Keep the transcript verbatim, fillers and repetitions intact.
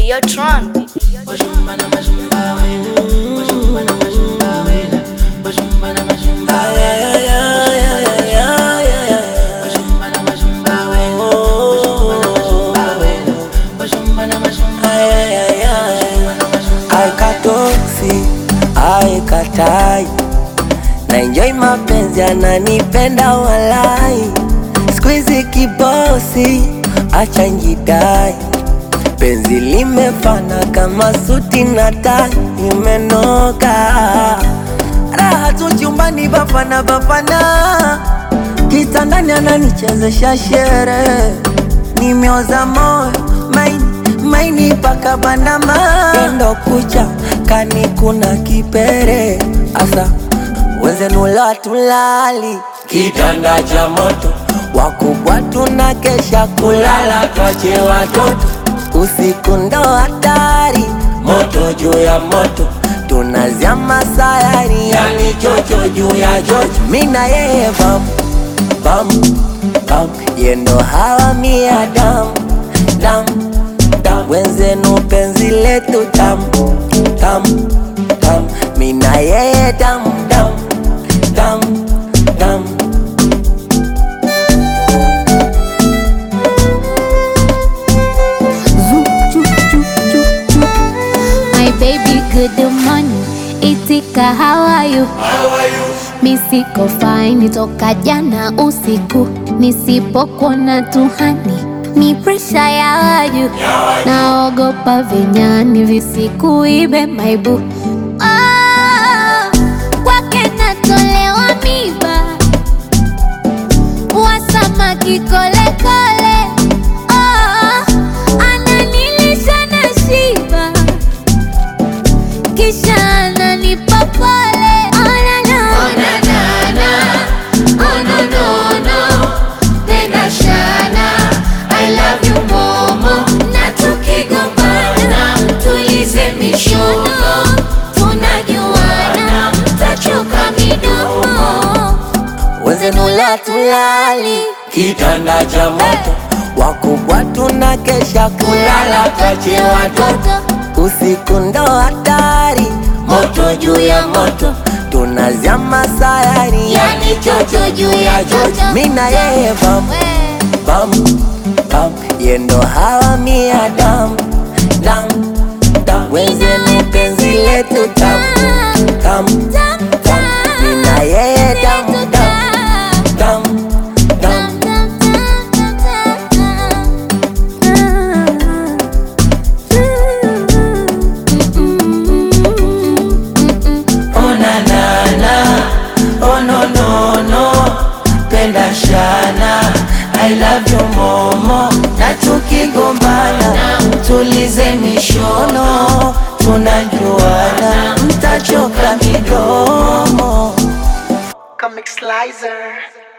Videotron. Aikatoksi, aikatai, na enjoy mapenzi ananipenda walai. Squeezy kibosi, acha njidai, penzi limefana kama suti na tai. Imenoka raha tu chumbani, bafana bafana, kitandani ananichezesha shere. Nimeoza moyo maini maini paka bandama, endo kucha kani kuna kipere. Asa wenzenu la tulali kitanda cha moto, wakubwa tunakesha kulala twache watoto. Usiku ndo hatari, moto juu ya moto, tunazama sayari, yani chocho juu ya chocho. Mina yeye bam bam bam, yendo hawa mia dam dam dam, wenzenu penzi letu tam tam tam. Mina yeye dam dam dam dam. My baby, good morning. Itika, how are you? How are you? Mi siko fine toka jana usiku, nisipokuona tuhani mi presha ya waju, naogopa vinyani visikuibe maibu. Oh, kwake natolewa miba, wasamaki kole kole. Oh, ananilisha na shiba, kisha ananipa pole. Oh na na, oh na na na, oh no no no, penda shana, I love you momo. Na tukigombana tulize mishono, tunajuana mtachoka midomo. Wenzenu la tulali kitanda cha moto, wakubwa tunakesha kulala twache watoto. Usiku ndo hatari, moto juu ya moto, tunazama sayari, yani chocho juu ya chocho. Mina yeye bam bam bam, yendo hawa mia dam dam dam, wenzenu penzi letu tam tam tam. Mina yeye dam dam dam dam. Oh na na na, oh no no no, penda shana, I love you momo. Na tukigombana tulize mishono, tunajuana mtachoka midomo. Comic Slicer.